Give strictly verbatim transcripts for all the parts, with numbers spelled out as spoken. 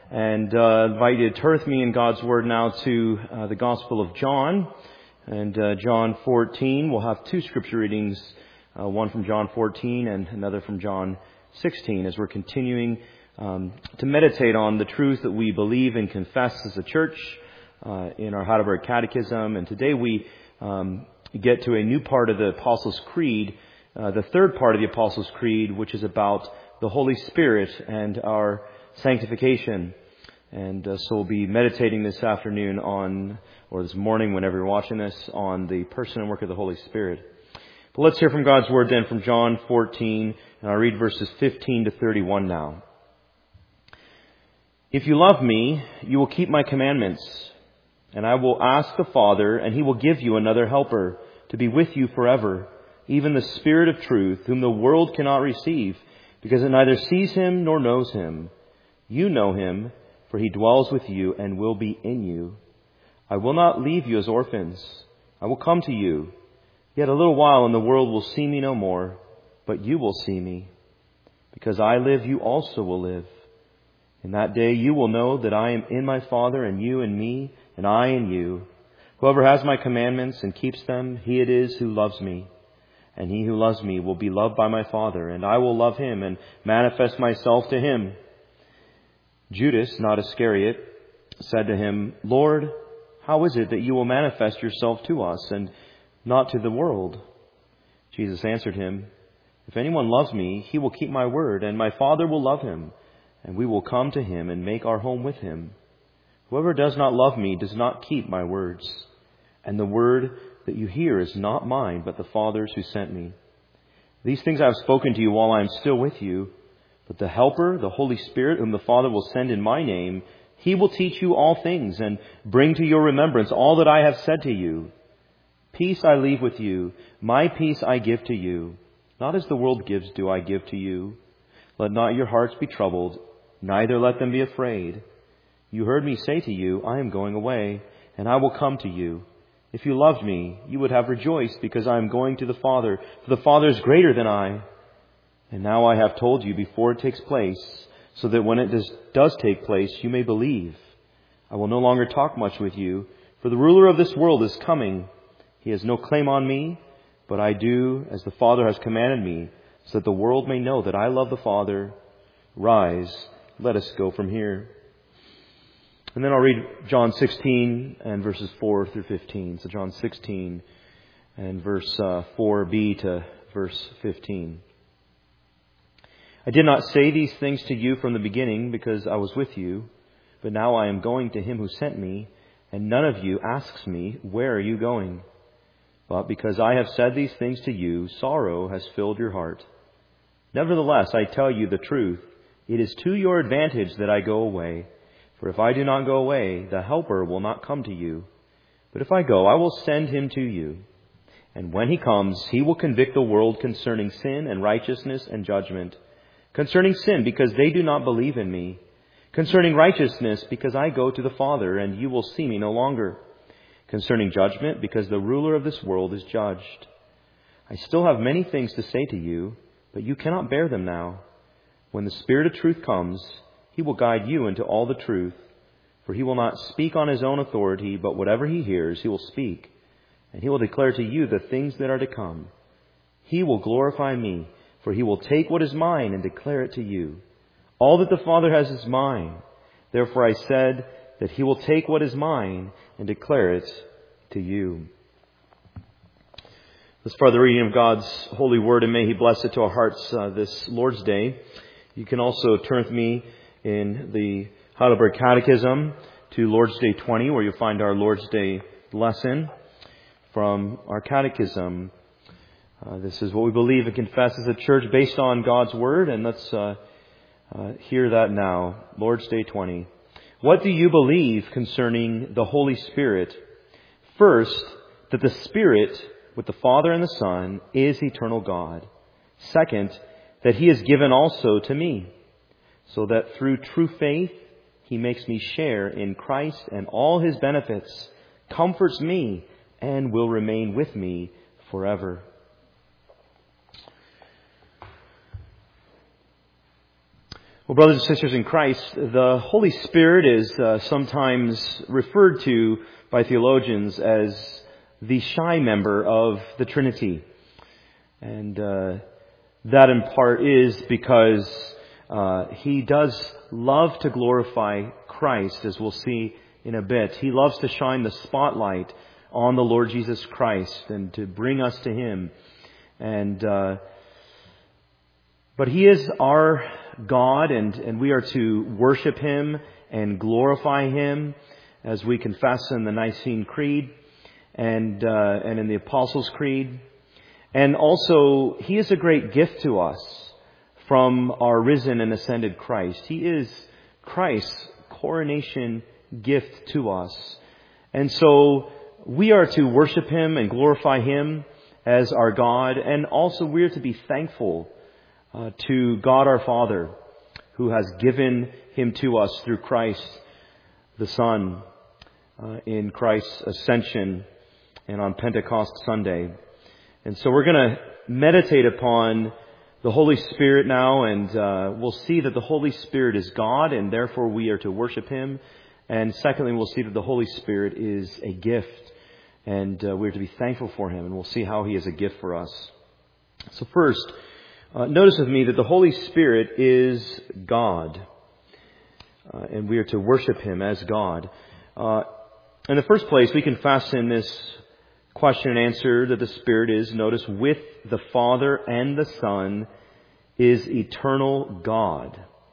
And uh, invite you to turn with me in God's Word now to uh, the Gospel of John. And uh, John fourteen, we'll have two scripture readings, uh, one from John fourteen and another from John sixteen, as we're continuing um, to meditate on the truths that we believe and confess as a church uh, in our Heidelberg Catechism. And today we um, get to a new part of the Apostles' Creed, uh, the third part of the Apostles' Creed, which is about the Holy Spirit and our sanctification. And uh, so we'll be meditating this afternoon on, or this morning whenever you're watching this, on the person and work of the Holy Spirit. But let's hear from God's Word then from John fourteen, and I'll read verses fifteen to thirty-one now. If you love me, you will keep my commandments, and I will ask the Father, and he will give you another helper to be with you forever, even the Spirit of truth, whom the world cannot receive, because it neither sees him nor knows him. You know him, for he dwells with you and will be in you. I will not leave you as orphans. I will come to you. Yet a little while and the world will see me no more, but you will see me. Because I live, you also will live. In that day you will know that I am in my Father, and you in me, and I in you. Whoever has my commandments and keeps them, he it is who loves me. And he who loves me will be loved by my Father, and I will love him and manifest myself to him. Judas, not Iscariot, said to him, Lord, how is it that you will manifest yourself to us and not to the world? Jesus answered him, If anyone loves me, he will keep my word, and my Father will love him, and we will come to him and make our home with him. Whoever does not love me does not keep my words, and the word that you hear is not mine, but the Father's who sent me. These things I have spoken to you while I am still with you. But the Helper, the Holy Spirit, whom the Father will send in my name, he will teach you all things and bring to your remembrance all that I have said to you. Peace I leave with you. My peace I give to you. Not as the world gives do I give to you. Let not your hearts be troubled, neither let them be afraid. You heard me say to you, I am going away, and I will come to you. If you loved me, you would have rejoiced because I am going to the Father, for the Father is greater than I. And now I have told you before it takes place, so that when it does, does take place, you may believe. I will no longer talk much with you, for the ruler of this world is coming. He has no claim on me, but I do as the Father has commanded me, so that the world may know that I love the Father. Rise, let us go from here. And then I'll read John sixteen and verses four through fifteen. So John sixteen and verse uh, four b to verse fifteen. I did not say these things to you from the beginning because I was with you, but now I am going to him who sent me, and none of you asks me, where are you going? But because I have said these things to you, sorrow has filled your heart. Nevertheless, I tell you the truth. It is to your advantage that I go away. For if I do not go away, the Helper will not come to you. But if I go, I will send him to you. And when he comes, he will convict the world concerning sin and righteousness and judgment. Concerning sin, because they do not believe in me. Concerning righteousness, because I go to the Father, and you will see me no longer. Concerning judgment, because the ruler of this world is judged. I still have many things to say to you, but you cannot bear them now. When the Spirit of truth comes, he will guide you into all the truth. For he will not speak on his own authority, but whatever he hears, he will speak. And he will declare to you the things that are to come. He will glorify me, for he will take what is mine and declare it to you. All that the Father has is mine. Therefore I said that he will take what is mine and declare it to you. This is the reading of God's holy word, and may he bless it to our hearts uh, this Lord's Day. You can also turn with me in the Heidelberg Catechism to Lord's Day twenty, where you'll find our Lord's Day lesson from our catechism. Uh, this is what we believe and confess as a church based on God's Word, and let's uh, uh, hear that now. Lord's Day twenty. What do you believe concerning the Holy Spirit? First, that the Spirit, with the Father and the Son, is eternal God. Second, that he is given also to me, so that through true faith he makes me share in Christ and all his benefits, comforts me, and will remain with me forever. Well, brothers and sisters in Christ, the Holy Spirit is uh, sometimes referred to by theologians as the shy member of the Trinity. And uh, that in part is because uh, he does love to glorify Christ, as we'll see in a bit. He loves to shine the spotlight on the Lord Jesus Christ and to bring us to Him. And uh, but He is our God, and, and we are to worship Him and glorify Him, as we confess in the Nicene Creed and uh, and in the Apostles' Creed. And also, He is a great gift to us from our risen and ascended Christ. He is Christ's coronation gift to us. And so we are to worship Him and glorify Him as our God. And also we are to be thankful uh, to God our Father, who has given Him to us through Christ the Son uh, in Christ's ascension and on Pentecost Sunday. And so we're going to meditate upon the Holy Spirit now, and uh, we'll see that the Holy Spirit is God, and therefore we are to worship Him. And secondly, we'll see that the Holy Spirit is a gift, and uh, we're to be thankful for Him, and we'll see how He is a gift for us. So first, uh, notice with me that the Holy Spirit is God, uh, and we are to worship Him as God. Uh, in the first place, we confess in this question and answer that the Spirit is, notice, with the Father and the Son, is eternal God.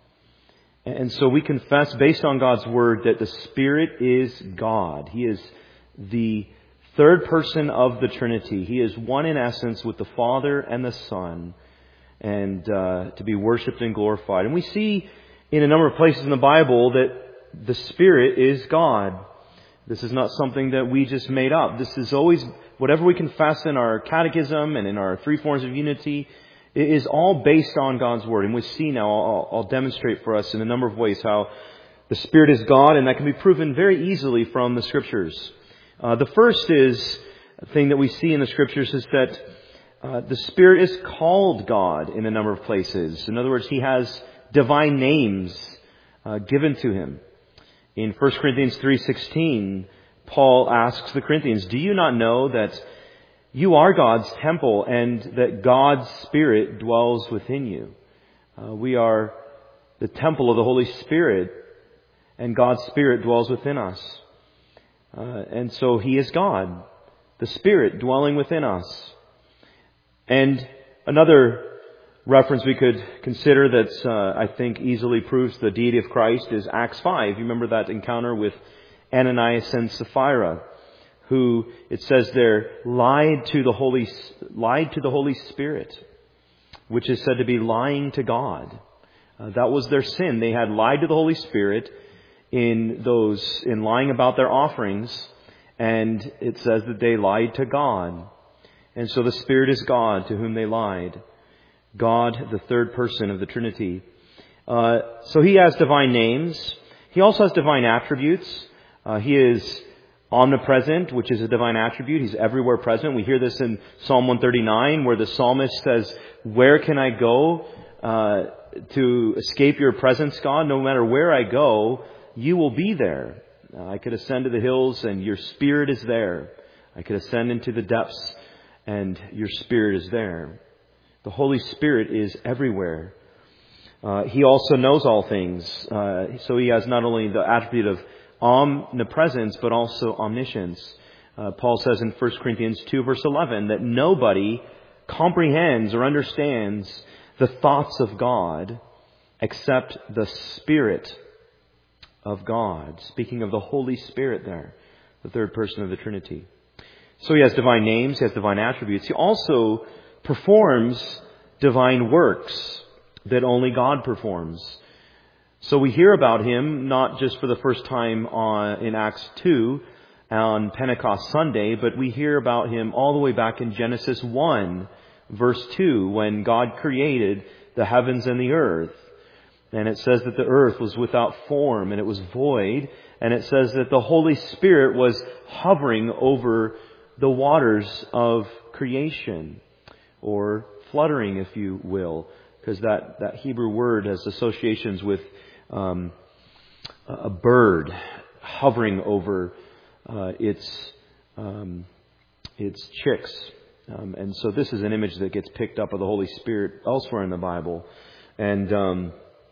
And so we confess, based on God's Word, that the Spirit is God. He is the third person of the Trinity. He is one in essence with the Father and the Son, and uh, to be worshipped and glorified. And we see in a number of places in the Bible that the Spirit is God. This is not something that we just made up. This is always, whatever we confess in our catechism and in our three forms of unity, it is all based on God's Word. And we see now, I'll, I'll demonstrate for us in a number of ways how the Spirit is God, and that can be proven very easily from the Scriptures. Uh, the first is, thing that we see in the Scriptures is that uh, the Spirit is called God in a number of places. In other words, He has divine names uh, given to Him. In First Corinthians three sixteen, Paul asks the Corinthians, "Do you not know that you are God's temple and that God's Spirit dwells within you?" Uh, we are the temple of the Holy Spirit, and God's Spirit dwells within us. Uh, and so He is God, the Spirit dwelling within us. And another reference we could consider that uh, I think easily proves the deity of Christ is Acts five. You remember that encounter with Ananias and Sapphira, who, it says there, lied to the Holy lied to the Holy Spirit, which is said to be lying to God. Uh, that was their sin. They had lied to the Holy Spirit in those in lying about their offerings, and it says that they lied to God. And so the Spirit is God to whom they lied. God, the third person of the Trinity. Uh, so He has divine names. He also has divine attributes. Uh, he is omnipresent, which is a divine attribute. He's everywhere present. We hear this in Psalm one thirty-nine, where the psalmist says, "Where can I go uh, to escape your presence, God? No matter where I go, you will be there. Uh, I could ascend to the hills, and your Spirit is there. I could ascend into the depths, and your Spirit is there." The Holy Spirit is everywhere. Uh, he also knows all things. Uh, so He has not only the attribute of omnipresence, but also omniscience. Uh, Paul says in First Corinthians two, verse eleven, that nobody comprehends or understands the thoughts of God except the Spirit of God. Speaking of the Holy Spirit there, the third person of the Trinity. So He has divine names, He has divine attributes. He also performs divine works that only God performs. So we hear about Him not just for the first time on, in Acts two on Pentecost Sunday, but we hear about Him all the way back in Genesis one, verse two, when God created the heavens and the earth. And it says that the earth was without form and it was void. And it says that the Holy Spirit was hovering over the waters of creation, or fluttering, if you will, because that, that Hebrew word has associations with um, a bird hovering over uh, its um, its chicks. Um, and so this is an image that gets picked up of the Holy Spirit elsewhere in the Bible. And um,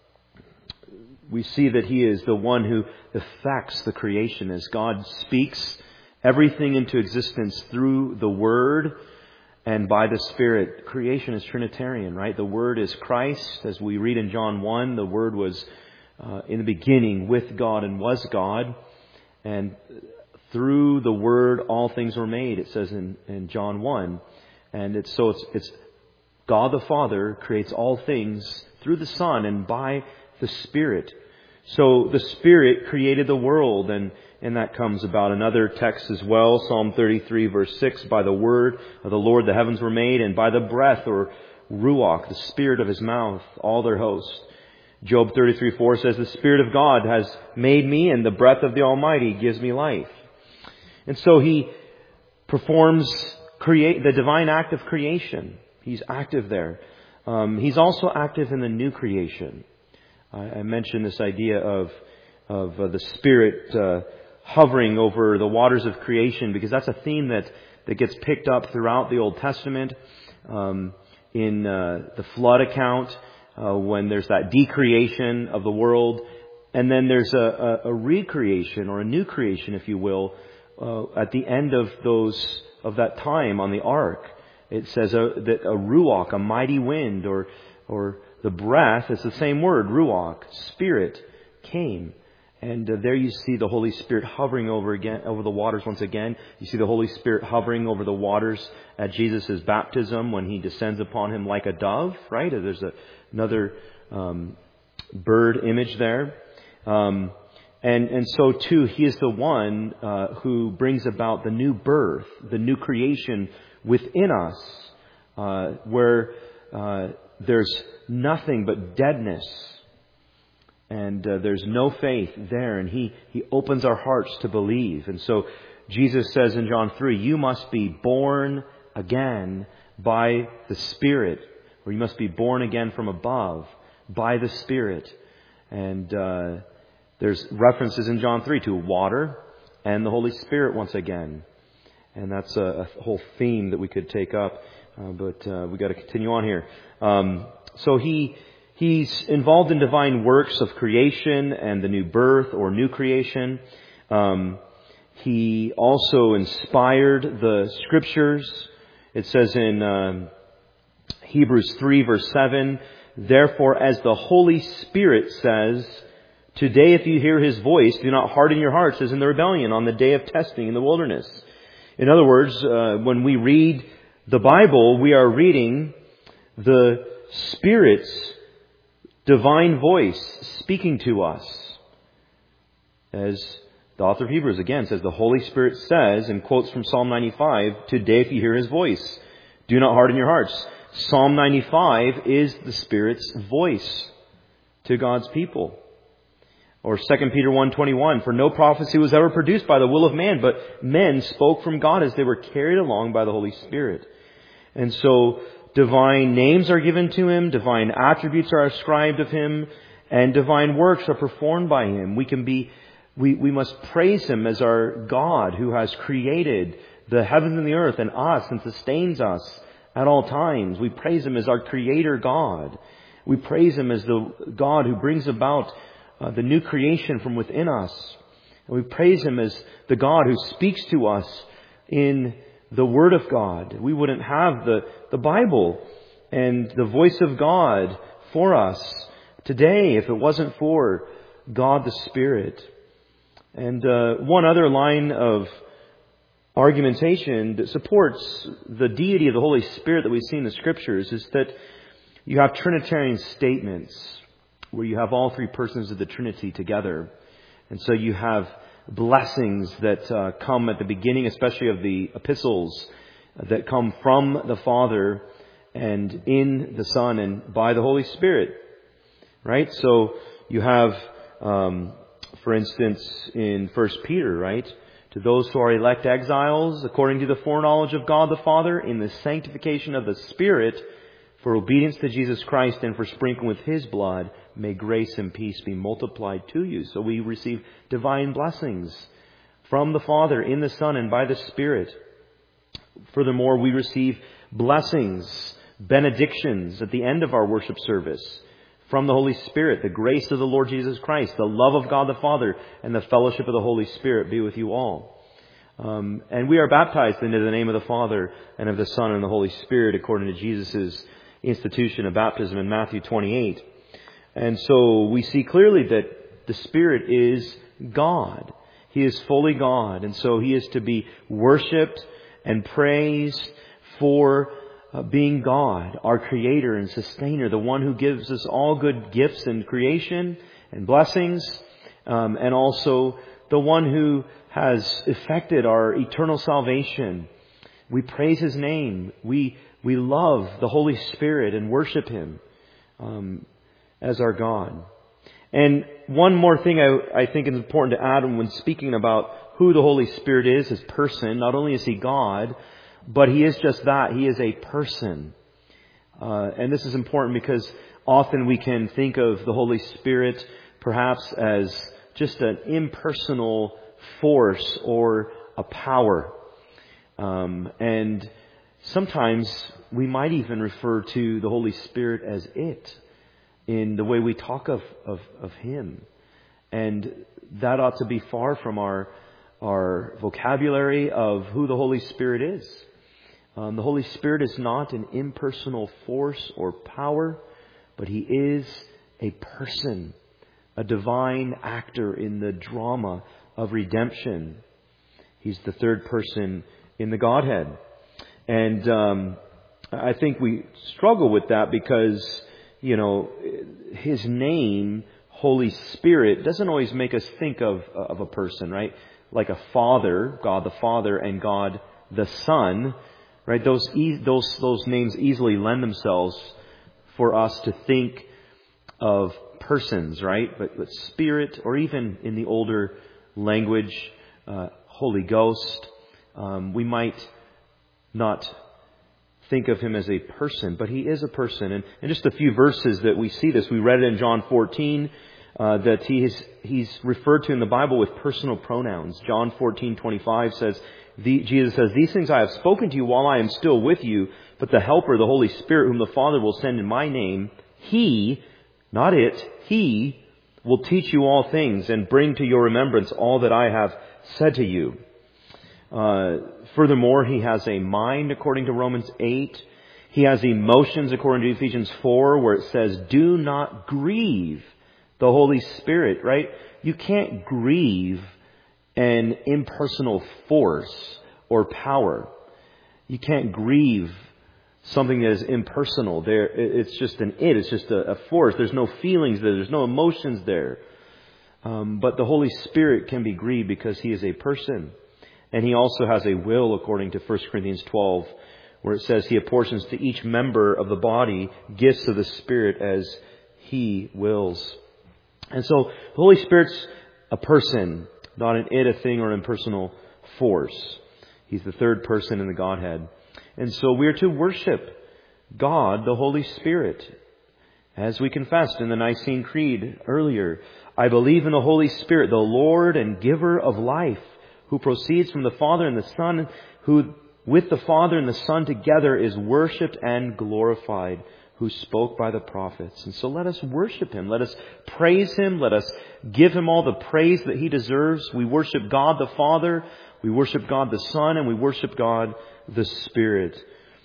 we see that He is the one who effects the creation as God speaks everything into existence through the Word and by the Spirit. Creation is Trinitarian, right? The Word is Christ. As we read in John one, the Word was uh, in the beginning with God and was God. And through the Word, all things were made, it says in, in John one. And it's so it's, it's God the Father creates all things through the Son and by the Spirit. So the Spirit created the world, and, and that comes about another text as well. Psalm thirty-three verse six, by the word of the Lord the heavens were made, and by the breath or ruach, the Spirit of His mouth, all their host. Job thirty-three four says, the Spirit of God has made me, and the breath of the Almighty gives me life. And so He performs create the divine act of creation. He's active there. Um, he's also active in the new creation. I, I mentioned this idea of of uh, the Spirit uh, hovering over the waters of creation, because that's a theme that, that gets picked up throughout the Old Testament. Um, in uh, the flood account, uh, when there's that decreation of the world, and then there's a, a, a recreation or a new creation, if you will, uh, at the end of those of that time on the ark. It says a, that a ruach, a mighty wind, or or the breath, it's the same word, ruach, Spirit, came. And uh, there you see the Holy Spirit hovering over again over the waters once again. You see the Holy Spirit hovering over the waters at Jesus' baptism when He descends upon Him like a dove, right? There's a, another um, bird image there. Um, and, and so too, He is the one uh, who brings about the new birth, the new creation within us, uh, where uh, there's nothing but deadness. And uh, there's no faith there. And he, he opens our hearts to believe. And so Jesus says in John three, you must be born again by the Spirit. Or you must be born again from above by the Spirit. And uh, there's references in John three to water and the Holy Spirit once again. And that's a, a whole theme that we could take up. Uh, but uh, we got to continue on here. Um, so he... He's involved in divine works of creation and the new birth or new creation. Um, he also inspired the Scriptures. It says in um, Hebrews three verse seven, therefore as the Holy Spirit says, today if you hear His voice, do not harden your hearts as in the rebellion on the day of testing in the wilderness. In other words, uh, when we read the Bible, we are reading the Spirit's divine voice speaking to us. As the author of Hebrews again says, the Holy Spirit says, and quotes from Psalm ninety-five, today if you hear His voice, do not harden your hearts. Psalm ninety-five is the Spirit's voice to God's people. Or Second Peter one twenty-one, for no prophecy was ever produced by the will of man, but men spoke from God as they were carried along by the Holy Spirit. And so divine names are given to Him, divine attributes are ascribed of Him, and divine works are performed by Him. We can be, we, we must praise Him as our God who has created the heavens and the earth and us and sustains us at all times. We praise Him as our Creator God. We praise Him as the God who brings about uh, the new creation from within us. And we praise Him as the God who speaks to us in the Word of God. We wouldn't have the, the Bible and the voice of God for us today if it wasn't for God the Spirit. And uh, one other line of argumentation that supports the deity of the Holy Spirit that we see in the Scriptures is that you have Trinitarian statements where you have all three persons of the Trinity together. And so you have blessings that uh, come at the beginning, especially of the epistles, uh, that come from the Father and in the Son and by the Holy Spirit. Right? So you have, um, for instance, in First Peter, right? To those who are elect exiles, according to the foreknowledge of God the Father, in the sanctification of the Spirit, For obedience to Jesus Christ and for sprinkling with His blood, may grace and peace be multiplied to you. So we receive divine blessings from the Father, in the Son, and by the Spirit. Furthermore, we receive blessings, benedictions at the end of our worship service from the Holy Spirit. The grace of the Lord Jesus Christ, the love of God the Father, and the fellowship of the Holy Spirit be with you all. Um, and we are baptized into the name of the Father and of the Son and the Holy Spirit according to Jesus' institution of baptism in Matthew twenty-eight. And so we see clearly that the Spirit is God. He is fully God. And so He is to be worshipped and praised for uh, being God, our Creator and Sustainer, the one who gives us all good gifts and creation and blessings, um, and also the one who has effected our eternal salvation. We praise His name. We we love the Holy Spirit and worship Him um, as our God. And one more thing I, I think is important to add when speaking about who the Holy Spirit is as person. Not only is He God, but He is just that. He is a person. Uh, and this is important because often we can think of the Holy Spirit perhaps as just an impersonal force or a power. Um, and sometimes we might even refer to the Holy Spirit as it in the way we talk of, of, of Him. And that ought to be far from our, our vocabulary of who the Holy Spirit is. Um, the Holy Spirit is not an impersonal force or power, but He is a person, a divine actor in the drama of redemption. He's the third person in the Godhead. And um, I think we struggle with that because, you know, His name, Holy Spirit, doesn't always make us think of, of a person, right? Like a Father, God the Father, and God the Son, right? Those, e- those, those names easily lend themselves for us to think of persons, right? But, but Spirit, or even in the older language, uh, Holy Ghost, um, we might not think of Him as a person, but He is a person. And in just a few verses that we see this, we read it in John fourteen, uh, that he is, He's referred to in the Bible with personal pronouns. John fourteen twenty-five says, the, Jesus says, "These things I have spoken to you while I am still with you, but the Helper, the Holy Spirit, whom the Father will send in my name, He," not it, He will teach you all things and bring to your remembrance all that I have said to you. Uh, furthermore, He has a mind according to Romans eight. He has emotions according to Ephesians four, where it says, "Do not grieve the Holy Spirit," right? You can't grieve an impersonal force or power. You can't grieve something that is impersonal. There, it's just an it. It's just a, a force. There's no feelings there. There's no emotions there. Um, but the Holy Spirit can be grieved because He is a person. And He also has a will according to First Corinthians twelve, where it says He apportions to each member of the body gifts of the Spirit as He wills. And so the Holy Spirit's a person, not an it, a thing, or an impersonal force. He's the third person in the Godhead. And so we are to worship God, the Holy Spirit. As we confessed in the Nicene Creed earlier, "I believe in the Holy Spirit, the Lord and giver of life, who proceeds from the Father and the Son, who with the Father and the Son together is worshipped and glorified, who spoke by the prophets." And so let us worship Him. Let us praise Him. Let us give Him all the praise that He deserves. We worship God the Father. We worship God the Son. And we worship God the Spirit.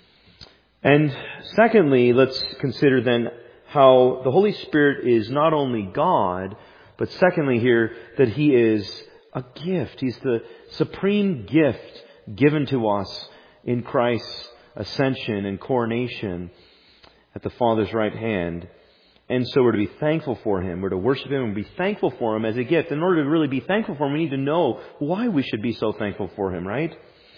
And secondly, let's consider then how the Holy Spirit is not only God, but secondly here, that He is a gift. He's the supreme gift given to us in Christ's ascension and coronation at the Father's right hand. And so we're to be thankful for Him. We're to worship Him and be thankful for Him as a gift. In order to really be thankful for Him, we need to know why we should be so thankful for Him, right?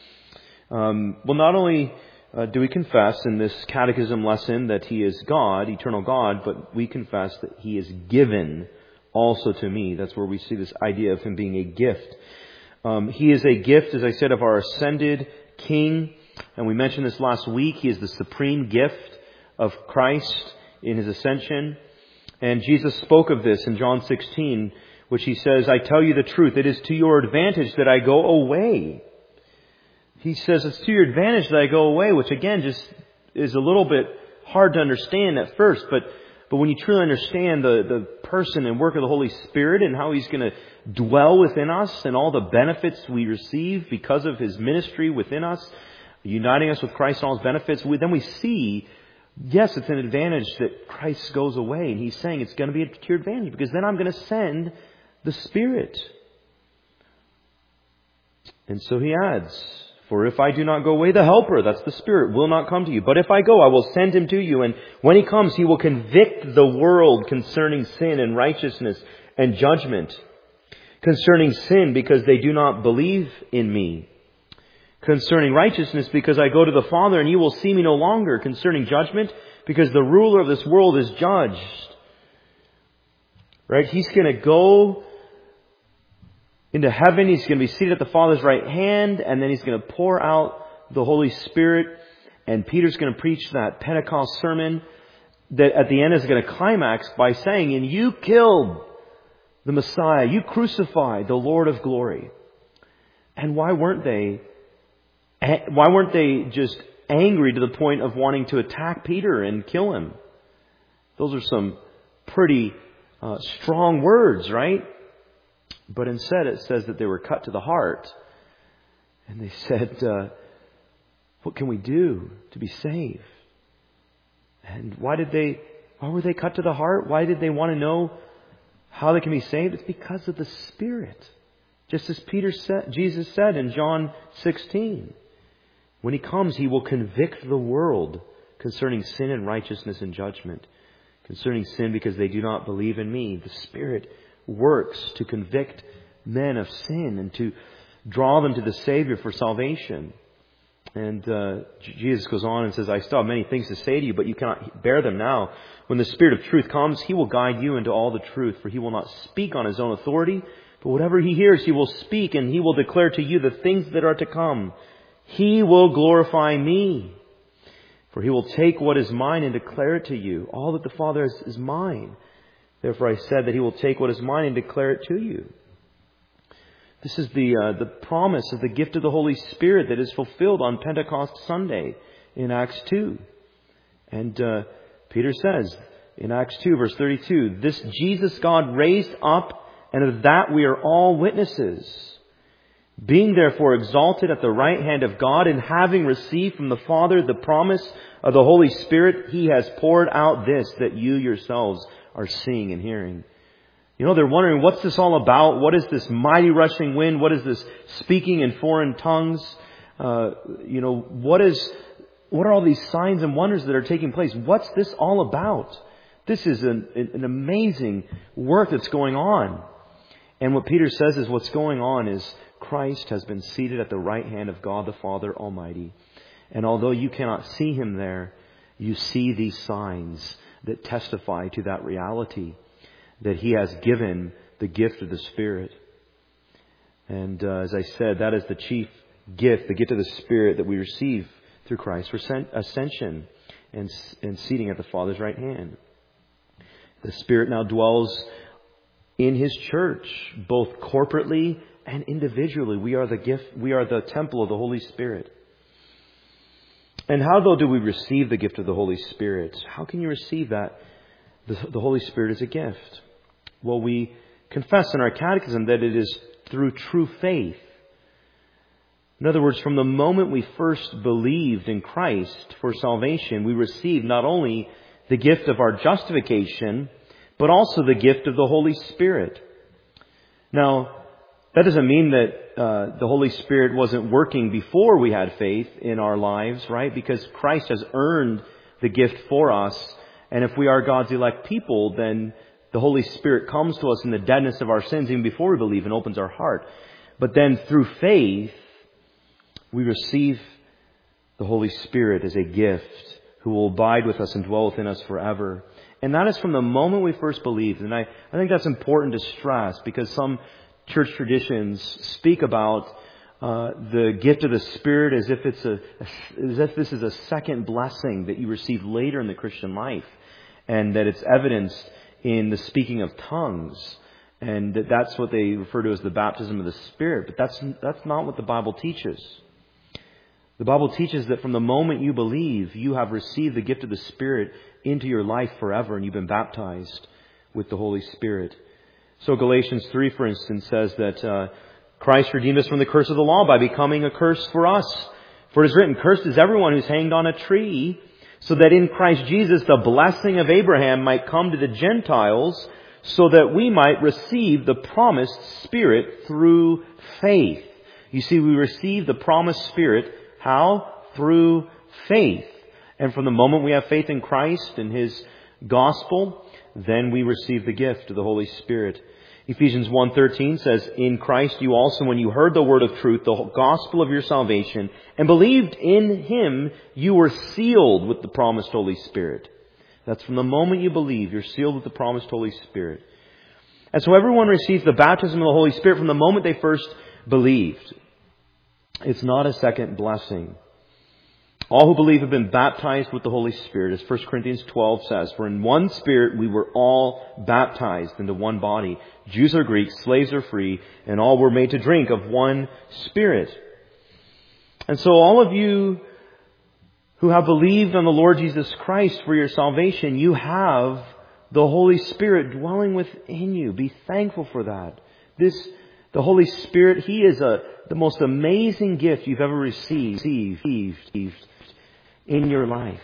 Um, well, not only uh, do we confess in this catechism lesson that He is God, eternal God, but we confess that He is given also to me. That's where we see this idea of Him being a gift. Um, he is a gift, as I said, of our ascended King. And we mentioned this last week. He is the supreme gift of Christ in His ascension. And Jesus spoke of this in John sixteen, which He says, I tell you the truth, it is to your advantage that I go away. He says it's to your advantage that I go away, which again just is a little bit hard to understand at first, but but when you truly understand the, the person and work of the Holy Spirit and how He's going to dwell within us and all the benefits we receive because of His ministry within us, uniting us with Christ and all His benefits, we, then we see, yes, it's an advantage that Christ goes away. And He's saying it's going to be to your advantage because then I'm going to send the Spirit. And so He adds, for if I do not go away, the Helper, that's the Spirit, will not come to you. But if I go, I will send Him to you. And when He comes, He will convict the world concerning sin and righteousness and judgment. Concerning sin, because they do not believe in Me. Concerning righteousness, because I go to the Father and you will see Me no longer. Concerning judgment, because the ruler of this world is judged. Right? He's going to go into heaven. He's going to be seated at the Father's right hand, and then He's going to pour out the Holy Spirit. And Peter's going to preach that Pentecost sermon that at the end is going to climax by saying, and you killed the Messiah, you crucified the Lord of glory. And why weren't they, why weren't they just angry to the point of wanting to attack Peter and kill him? Those are some pretty uh, strong words, right? But instead it says that they were cut to the heart. And they said, uh, what can we do to be saved? And why did they, why were they cut to the heart? Why did they want to know how they can be saved? It's because of the Spirit. Just as Peter said, Jesus said in John sixteen, when He comes, He will convict the world concerning sin and righteousness and judgment. Concerning sin, because they do not believe in Me. The Spirit works to convict men of sin and to draw them to the Savior for salvation. And uh, Jesus goes on and says, I still have many things to say to you, but you cannot bear them now. When the Spirit of truth comes, He will guide you into all the truth, for He will not speak on His own authority, but whatever He hears, He will speak, and He will declare to you the things that are to come. He will glorify Me, for He will take what is mine and declare it to you. All that the Father has is mine. Therefore I said that He will take what is mine and declare it to you. This is the uh, the promise of the gift of the Holy Spirit that is fulfilled on Pentecost Sunday in Acts two. And uh, Peter says in Acts two verse thirty-two, this Jesus God raised up, and of that we are all witnesses. Being therefore exalted at the right hand of God, and having received from the Father the promise of the Holy Spirit, He has poured out this that you yourselves are seeing and hearing. You know, they're wondering, what's this all about? What is this mighty rushing wind? What is this speaking in foreign tongues? Uh, you know, what is, what are all these signs and wonders that are taking place? What's this all about? This is an, an amazing work that's going on. And what Peter says is what's going on is Christ has been seated at the right hand of God the Father Almighty. And although you cannot see Him there, you see these signs that testify to that reality, that He has given the gift of the Spirit. And uh, as I said, that is the chief gift, the gift of the Spirit that we receive through Christ's ascension and, and seating at the Father's right hand. The Spirit now dwells in His church, both corporately and individually. We are the gift, we are the temple of the Holy Spirit. And how, though, do we receive the gift of the Holy Spirit? How can you receive that? The, the Holy Spirit is a gift. Well, we confess in our catechism that it is through true faith. In other words, from the moment we first believed in Christ for salvation, we receive not only the gift of our justification, but also the gift of the Holy Spirit. Now, that doesn't mean that uh, the Holy Spirit wasn't working before we had faith in our lives, right? Because Christ has earned the gift for us. And if we are God's elect people, then the Holy Spirit comes to us in the deadness of our sins even before we believe and opens our heart. But then through faith, we receive the Holy Spirit as a gift who will abide with us and dwell within us forever. And that is from the moment we first believed. And I, I think that's important to stress, because some church traditions speak about uh, the gift of the Spirit as if it's a, as if this is a second blessing that you receive later in the Christian life, and that it's evidenced in the speaking of tongues, and that that's what they refer to as the baptism of the Spirit. But that's that's not what the Bible teaches. The Bible teaches that from the moment you believe, you have received the gift of the Spirit into your life forever, and you've been baptized with the Holy Spirit. So Galatians three, for instance, says that uh, Christ redeemed us from the curse of the law by becoming a curse for us. For it is written, "Cursed is everyone who's hanged on a tree," so that in Christ Jesus the blessing of Abraham might come to the Gentiles, so that we might receive the promised Spirit through faith. You see, we receive the promised Spirit. How? Through faith. And from the moment we have faith in Christ and His gospel, then we receive the gift of the Holy Spirit. Ephesians one thirteen says, "In Christ you also, when you heard the word of truth, the gospel of your salvation, and believed in Him, you were sealed with the promised Holy Spirit." That's from the moment you believe, you're sealed with the promised Holy Spirit. And so everyone receives the baptism of the Holy Spirit from the moment they first believed. It's not a second blessing. All who believe have been baptized with the Holy Spirit, as First Corinthians twelve says, "For in one Spirit we were all baptized into one body. Jews or Greeks, slaves or free, and all were made to drink of one Spirit." And so all of you who have believed on the Lord Jesus Christ for your salvation, you have the Holy Spirit dwelling within you. Be thankful for that. This, the Holy Spirit, He is a, the most amazing gift you've ever received, received, received in your life.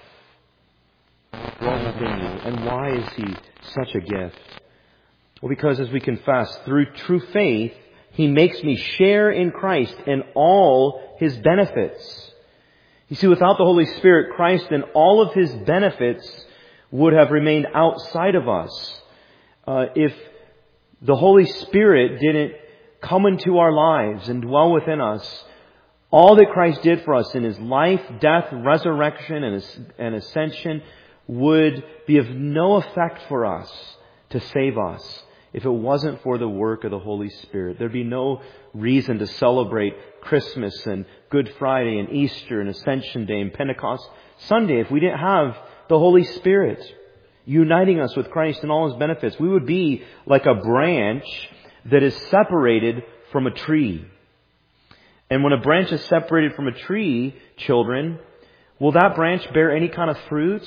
Dwelling within you. And why is He such a gift? Well, because as we confess, through true faith, He makes me share in Christ and all His benefits. You see, without the Holy Spirit, Christ and all of His benefits would have remained outside of us. Uh, if the Holy Spirit didn't come into our lives and dwell within us, all that Christ did for us in His life, death, resurrection, and, and ascension would be of no effect for us to save us if it wasn't for the work of the Holy Spirit. There'd be no reason to celebrate Christmas and Good Friday and Easter and Ascension Day and Pentecost Sunday if we didn't have the Holy Spirit uniting us with Christ and all His benefits. We would be like a branch that is separated from a tree. And when a branch is separated from a tree, children, will that branch bear any kind of fruit?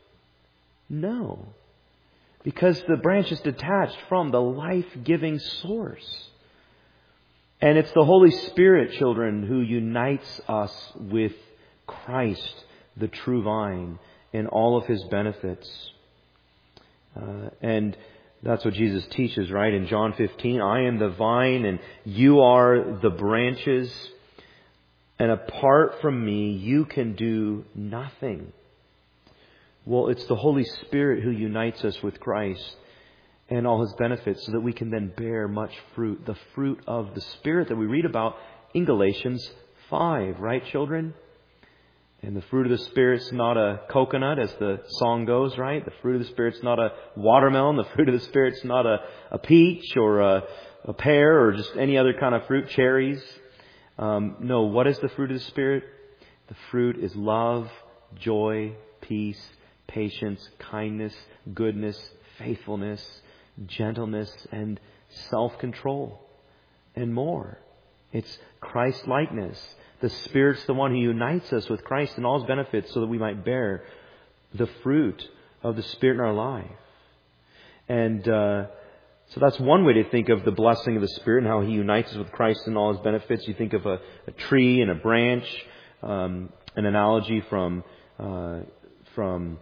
No. Because the branch is detached from the life-giving source. And it's the Holy Spirit, children, who unites us with Christ, the true vine, and all of His benefits. Uh, and that's what Jesus teaches, right? In John fifteen, "I am the vine and you are the branches. And apart from me, you can do nothing." Well, it's the Holy Spirit who unites us with Christ and all His benefits so that we can then bear much fruit. The fruit of the Spirit that we read about in Galatians five, right, children? And the fruit of the Spirit's not a coconut, as the song goes, right? The fruit of the Spirit's not a watermelon. The fruit of the Spirit's not a, a peach or a, a pear or just any other kind of fruit, cherries. Um, no, what is the fruit of the Spirit? The fruit is love, joy, peace, patience, kindness, goodness, faithfulness, gentleness, and self-control, and more. It's Christ-likeness. The Spirit's the one who unites us with Christ and all His benefits so that we might bear the fruit of the Spirit in our life. And uh, so that's one way to think of the blessing of the Spirit and how He unites us with Christ and all His benefits. You think of a, a tree and a branch, um, an analogy from uh, from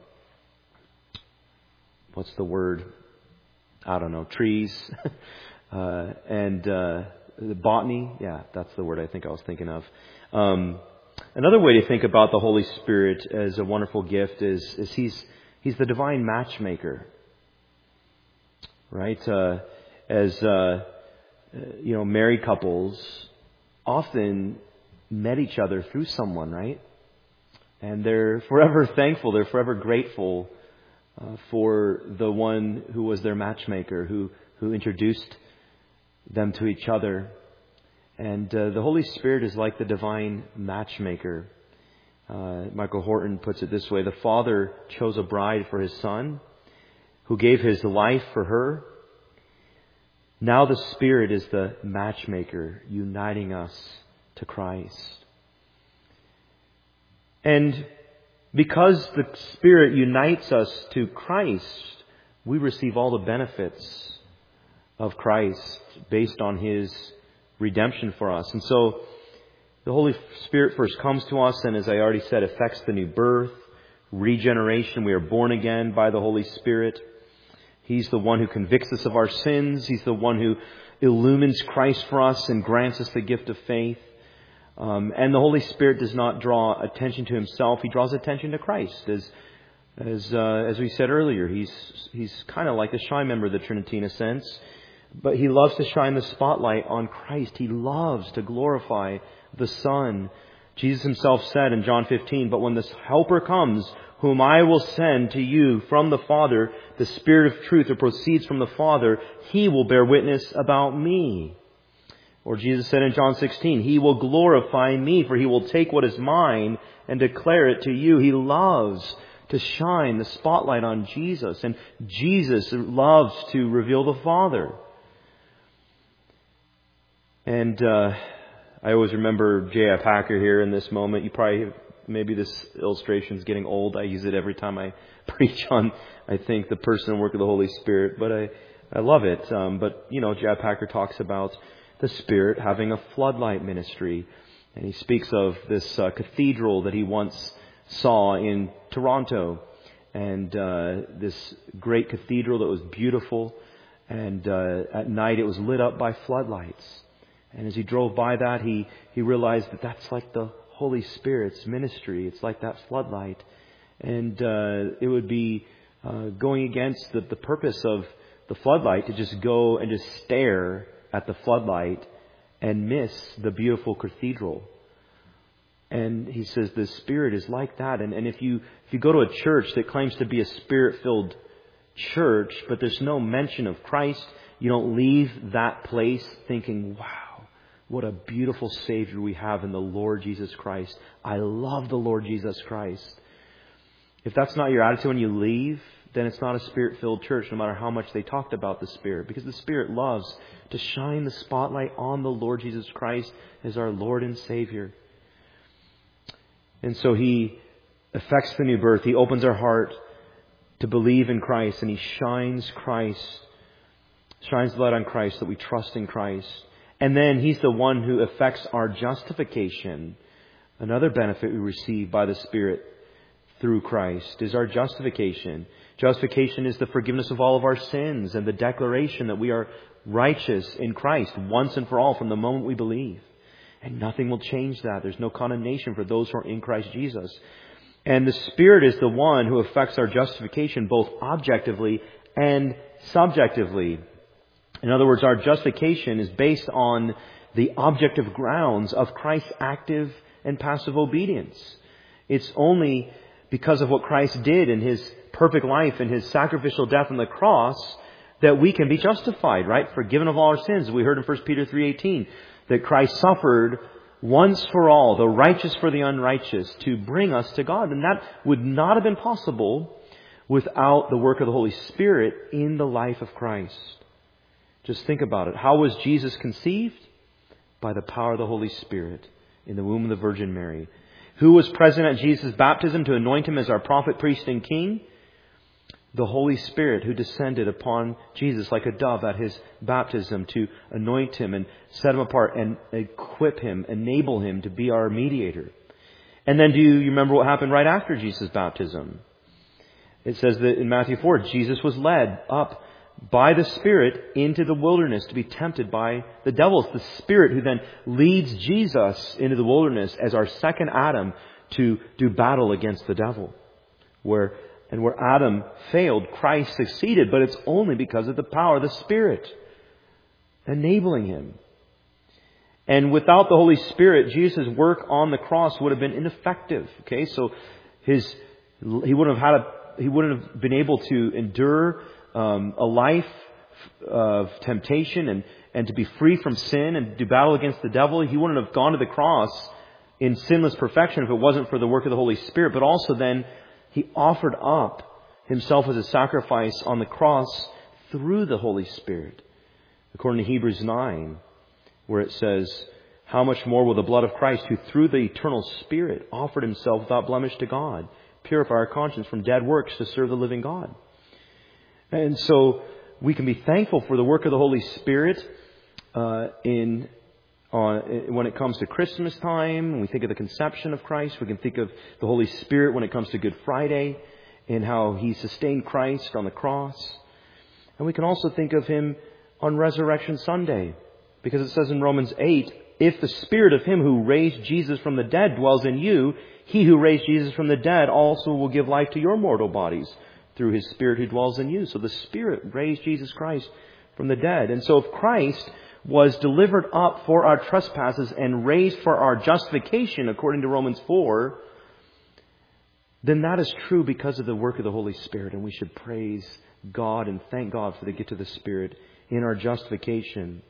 what's the word? I don't know, trees uh, and uh, botany. Yeah, that's the word I think I was thinking of. Um, another way to think about the Holy Spirit as a wonderful gift is, is He's He's the divine matchmaker, right? Uh, as uh, you know, married couples often met each other through someone, right? And they're forever thankful. They're forever grateful uh, for the one who was their matchmaker, who who introduced them to each other. And uh, the Holy Spirit is like the divine matchmaker. Uh, Michael Horton puts it this way: the Father chose a bride for His Son, who gave His life for her. Now the Spirit is the matchmaker, uniting us to Christ. And because the Spirit unites us to Christ, we receive all the benefits of Christ based on His redemption for us. And so the Holy Spirit first comes to us and, as I already said, affects the new birth, regeneration. We are born again by the Holy Spirit. He's the one who convicts us of our sins. He's the one who illumines Christ for us and grants us the gift of faith. Um, and the Holy Spirit does not draw attention to Himself. He draws attention to Christ. As as uh, as we said earlier, He's He's kind of like the shy member of the Trinity in a sense. But He loves to shine the spotlight on Christ. He loves to glorify the Son. Jesus Himself said in John fifteen, "But when this Helper comes, whom I will send to you from the Father, the Spirit of truth that proceeds from the Father, He will bear witness about me." Or Jesus said in John sixteen, "He will glorify me, for He will take what is mine and declare it to you." He loves to shine the spotlight on Jesus, and Jesus loves to reveal the Father. And uh, I always remember J I. Packer here in this moment. You probably, maybe this illustration is getting old. I use it every time I preach on, I think, the person and work of the Holy Spirit. But I, I love it. Um, but, you know, J I. Packer talks about the Spirit having a floodlight ministry. And he speaks of this uh, cathedral that he once saw in Toronto. And uh, this great cathedral that was beautiful. And uh, at night it was lit up by floodlights. And as he drove by that, he, he realized that that's like the Holy Spirit's ministry. It's like that floodlight. And uh, it would be uh, going against the, the purpose of the floodlight to just go and just stare at the floodlight and miss the beautiful cathedral. And he says the Spirit is like that. And, and if you if you go to a church that claims to be a Spirit-filled church, but there's no mention of Christ, you don't leave that place thinking, wow, what a beautiful Savior we have in the Lord Jesus Christ. I love the Lord Jesus Christ. If that's not your attitude when you leave, then it's not a Spirit-filled church, no matter how much they talked about the Spirit. Because the Spirit loves to shine the spotlight on the Lord Jesus Christ as our Lord and Savior. And so He affects the new birth. He opens our heart to believe in Christ, and He shines Christ, shines the light on Christ, that we trust in Christ. And then He's the one who affects our justification. Another benefit we receive by the Spirit through Christ is our justification. Justification is the forgiveness of all of our sins and the declaration that we are righteous in Christ once and for all from the moment we believe. And nothing will change that. There's no condemnation for those who are in Christ Jesus. And the Spirit is the one who affects our justification both objectively and subjectively. In other words, our justification is based on the objective grounds of Christ's active and passive obedience. It's only because of what Christ did in His perfect life and His sacrificial death on the cross that we can be justified, right? Forgiven of all our sins. We heard in First Peter three eighteen that Christ suffered once for all, the righteous for the unrighteous, to bring us to God. And that would not have been possible without the work of the Holy Spirit in the life of Christ. Just think about it. How was Jesus conceived? By the power of the Holy Spirit in the womb of the Virgin Mary. Who was present at Jesus' baptism to anoint Him as our prophet, priest, and king? The Holy Spirit, who descended upon Jesus like a dove at His baptism to anoint Him and set Him apart and equip Him, enable Him to be our mediator. And then do you remember what happened right after Jesus' baptism? It says that in Matthew four, Jesus was led up by the Spirit into the wilderness to be tempted by the devil. It's the Spirit who then leads Jesus into the wilderness as our second Adam to do battle against the devil. Where and where Adam failed, Christ succeeded, but it's only because of the power of the Spirit enabling Him. And without the Holy Spirit, Jesus' work on the cross would have been ineffective. Okay, so his he wouldn't have had a he wouldn't have been able to endure Um, a life of temptation and, and to be free from sin and to battle against the devil. He wouldn't have gone to the cross in sinless perfection if it wasn't for the work of the Holy Spirit. But also then He offered up Himself as a sacrifice on the cross through the Holy Spirit. According to Hebrews nine, where it says, how much more will the blood of Christ, who through the eternal Spirit offered Himself without blemish to God, purify our conscience from dead works to serve the living God. And so we can be thankful for the work of the Holy Spirit uh, in uh, when it comes to Christmas time. When we think of the conception of Christ, we can think of the Holy Spirit when it comes to Good Friday and how He sustained Christ on the cross. And we can also think of Him on Resurrection Sunday, because it says in Romans eight, if the Spirit of Him who raised Jesus from the dead dwells in you, He who raised Jesus from the dead also will give life to your mortal bodies through His Spirit who dwells in you. So the Spirit raised Jesus Christ from the dead. And so if Christ was delivered up for our trespasses and raised for our justification, according to Romans four, then that is true because of the work of the Holy Spirit. And we should praise God and thank God for the gift of the Spirit in our justification.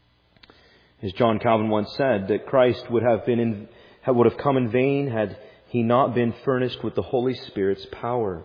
As John Calvin once said, that Christ would have been in, would have come in vain had He not been furnished with the Holy Spirit's power.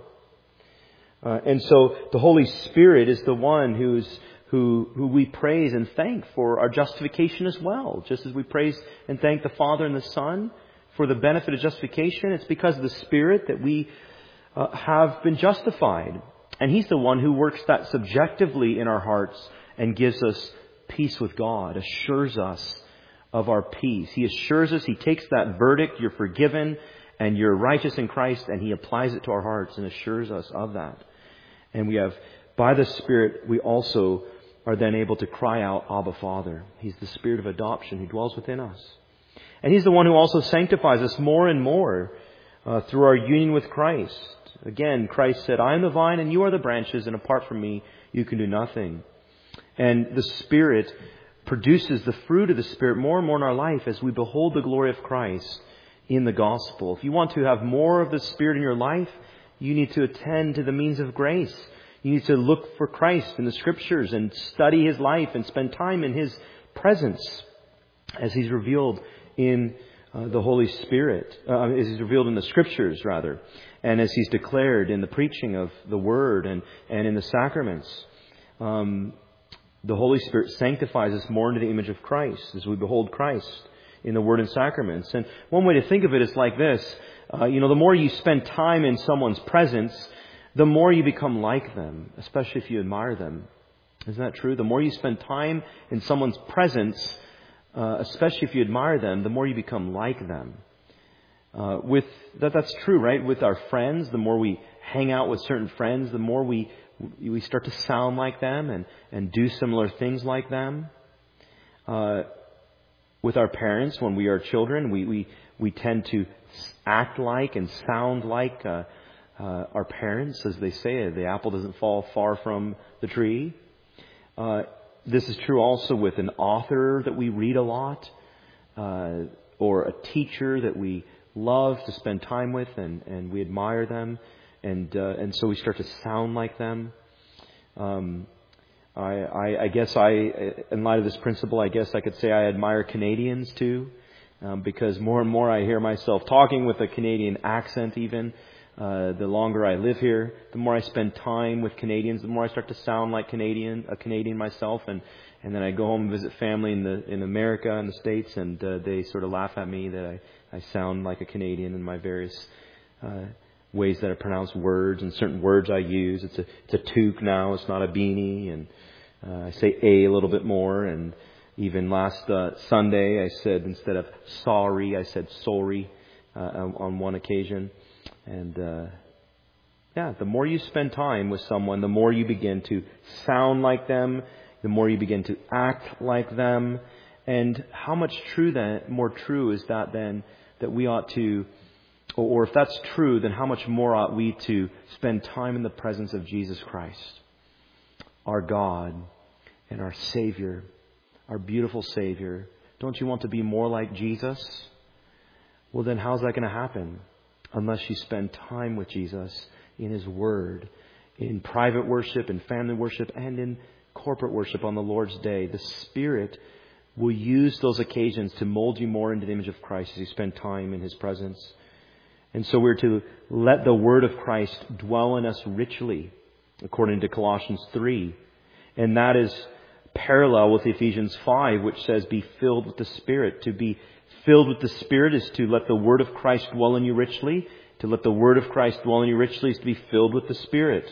Uh, and so the Holy Spirit is the one who's who who we praise and thank for our justification as well. Just as we praise and thank the Father and the Son for the benefit of justification, it's because of the Spirit that we uh, have been justified. And He's the one who works that subjectively in our hearts and gives us peace with God, assures us of our peace. He assures us, He takes that verdict, you're forgiven and you're righteous in Christ, and He applies it to our hearts and assures us of that. And we have, by the Spirit, we also are then able to cry out, Abba, Father. He's the Spirit of adoption who dwells within us. And He's the one who also sanctifies us more and more uh, through our union with Christ. Again, Christ said, I am the vine and you are the branches, and apart from me, you can do nothing. And the Spirit produces the fruit of the Spirit more and more in our life as we behold the glory of Christ in the gospel. If you want to have more of the Spirit in your life, you need to attend to the means of grace. You need to look for Christ in the Scriptures and study His life and spend time in His presence as He's revealed in uh, the Holy Spirit, uh, as He's revealed in the Scriptures, rather, and as He's declared in the preaching of the Word and, and in the sacraments. Um, the Holy Spirit sanctifies us more into the image of Christ as we behold Christ in the Word and sacraments. And one way to think of it is like this. Uh, you know, the more you spend time in someone's presence, the more you become like them, especially if you admire them. Isn't that true? The more you spend time in someone's presence, uh, especially if you admire them, the more you become like them. Uh, with that, that's true, right? With our friends, the more we hang out with certain friends, the more we we start to sound like them and, and do similar things like them. Uh, with our parents, when we are children, we we, we tend to act like and sound like uh, uh, our parents, as they say, the apple doesn't fall far from the tree. Uh, this is true also with an author that we read a lot, uh, or a teacher that we love to spend time with, and, and we admire them, and uh, and so we start to sound like them. Um, I, I, I guess I, in light of this principle, I guess I could say I admire Canadians too, um, because more and more I hear myself talking with a Canadian accent even. Uh, the longer I live here, the more I spend time with Canadians, the more I start to sound like Canadian, a Canadian myself, and, and then I go home and visit family in the in America and the States, and uh, they sort of laugh at me that I, I sound like a Canadian in my various uh, ways that I pronounce words and certain words I use. It's a it's a toque now, it's not a beanie, and uh, I say a a little bit more, and even last uh, Sunday I said, instead of sorry, I said sorry uh, on one occasion. And, uh, yeah, the more you spend time with someone, the more you begin to sound like them, the more you begin to act like them. And how much true that, more true is that then, that we ought to, or, or if that's true, then how much more ought we to spend time in the presence of Jesus Christ, our God and our Savior, our beautiful Savior. Don't you want to be more like Jesus? Well, then how's that going to happen? Unless you spend time with Jesus in His Word, in private worship, in family worship, and in corporate worship on the Lord's Day, the Spirit will use those occasions to mold you more into the image of Christ as you spend time in His presence. And so we're to let the Word of Christ dwell in us richly, according to Colossians three. And that is parallel with Ephesians five, which says, be filled with the Spirit. To be filled with the Spirit is to let the Word of Christ dwell in you richly. To let the Word of Christ dwell in you richly is to be filled with the Spirit.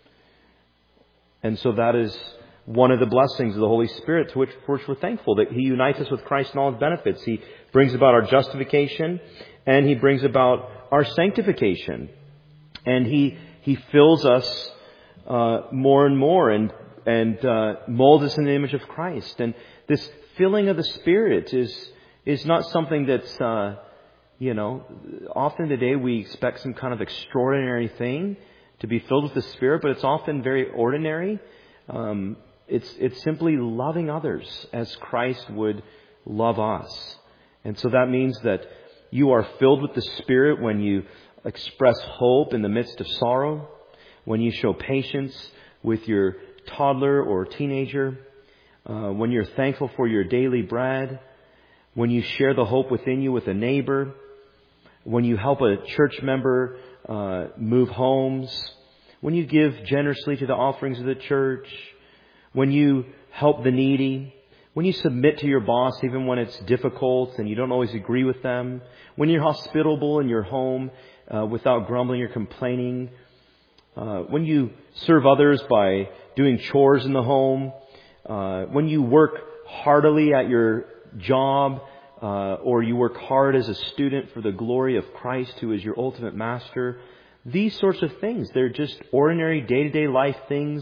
And so that is one of the blessings of the Holy Spirit, to which, for which we're thankful, that He unites us with Christ in all His benefits. He brings about our justification, and He brings about our sanctification. And He He fills us uh, more and more and and uh, molds us in the image of Christ. And this filling of the Spirit is is not something that's, uh, you know, often today we expect some kind of extraordinary thing to be filled with the Spirit, but it's often very ordinary. Um, it's it's simply loving others as Christ would love us. And so that means that you are filled with the Spirit when you express hope in the midst of sorrow, when you show patience with your toddler or teenager, uh, when you're thankful for your daily bread, when you share the hope within you with a neighbor, when you help a church member uh, move homes, when you give generously to the offerings of the church, when you help the needy, when you submit to your boss even when it's difficult and you don't always agree with them, when you're hospitable in your home uh, without grumbling or complaining, uh, when you serve others by doing chores in the home, uh, when you work heartily at your job, uh, or you work hard as a student for the glory of Christ, who is your ultimate master. These sorts of things, they're just ordinary day-to-day life things,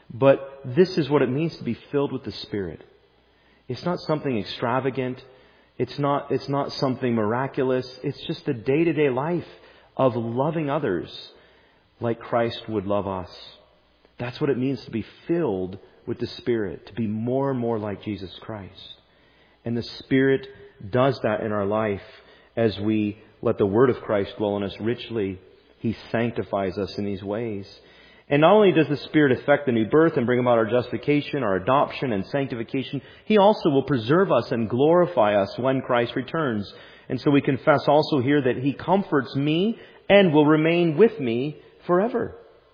but this is what it means to be filled with the Spirit. It's not something extravagant. It's not, it's not something miraculous. It's just the day-to-day life of loving others like Christ would love us. That's what it means to be filled with the Spirit, to be more and more like Jesus Christ. And the Spirit does that in our life as we let the Word of Christ dwell in us richly. He sanctifies us in these ways. And not only does the Spirit affect the new birth and bring about our justification, our adoption and sanctification, He also will preserve us and glorify us when Christ returns. And so we confess also here that He comforts me and will remain with me forever.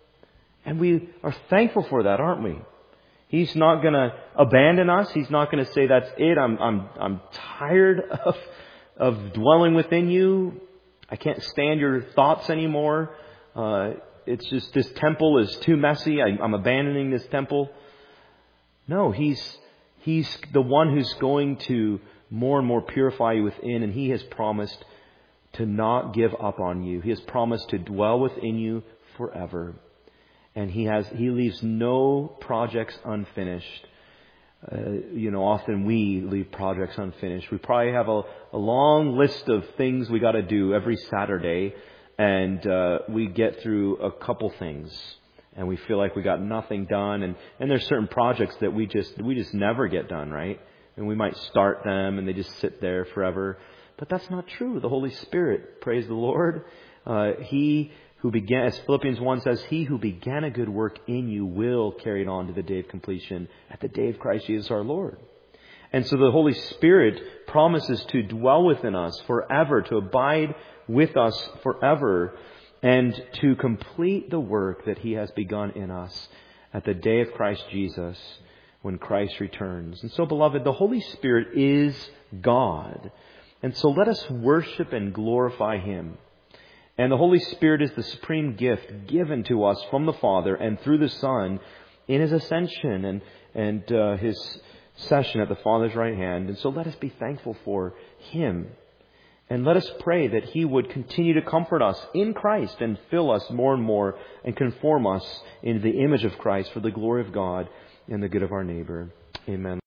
And we are thankful for that, aren't we? He's not going to abandon us. He's not going to say, that's it. I'm, I'm, I'm tired of, of dwelling within you. I can't stand your thoughts anymore. Uh, it's just, this temple is too messy. I, I'm abandoning this temple. No, He's, He's the one who's going to more and more purify you within, and He has promised to not give up on you. He has promised to dwell within you forever. And He has, He leaves no projects unfinished. Uh, you know, often we leave projects unfinished. We probably have a, a long list of things we got to do every Saturday, and uh, we get through a couple things, and we feel like we got nothing done. And, and there's certain projects that we just we just never get done, right? And we might start them, and they just sit there forever. But that's not true. The Holy Spirit, praise the Lord, uh, He who began, as Philippians one says, He who began a good work in you will carry it on to the day of completion at the day of Christ Jesus our Lord. And so the Holy Spirit promises to dwell within us forever, to abide with us forever, and to complete the work that He has begun in us at the day of Christ Jesus when Christ returns. And so, beloved, the Holy Spirit is God. And so let us worship and glorify Him. And the Holy Spirit is the supreme gift given to us from the Father and through the Son in His ascension and, and uh, His session at the Father's right hand. And so let us be thankful for Him. And let us pray that He would continue to comfort us in Christ and fill us more and more and conform us into the image of Christ for the glory of God and the good of our neighbor. Amen.